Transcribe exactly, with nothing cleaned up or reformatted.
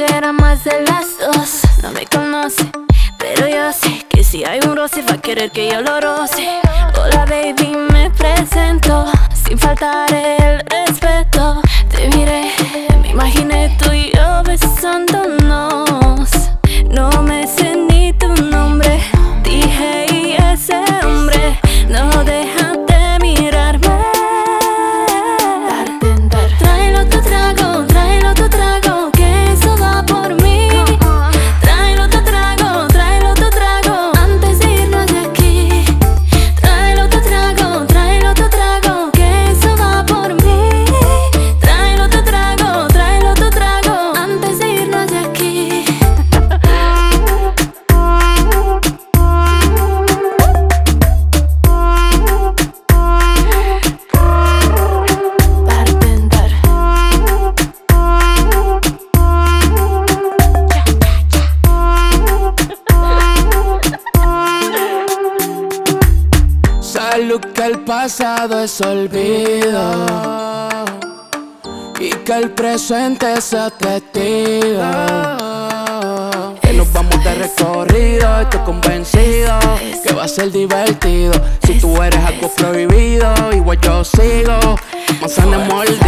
que era más de las dos. No me conoce, pero yo sé que si hay un roce va a querer que yo lo roce. Hola baby, me presento sin faltar el respeto. Te miré, me imaginé tú y yo besándonos. No me sé ni tu nombre, dije y ese hombre no deja de mirarme. Bartender, tráelo tu trago, tráelo tu trago, que eso va por mí. Tráelo tu trago, tráelo tu trago, antes de irnos de aquí. Tráelo tu trago, tráelo tu trago, que eso va por mí. Tráelo tu trago, tráelo tu trago, antes de irnos de aquí. Bartender. Salud, que el pasado es olvido y que el presente sea testigo. Que nos vamos de recorrido, estoy convencido que va a ser divertido. Si tú eres algo prohibido, igual yo sigo. Manzana mordida.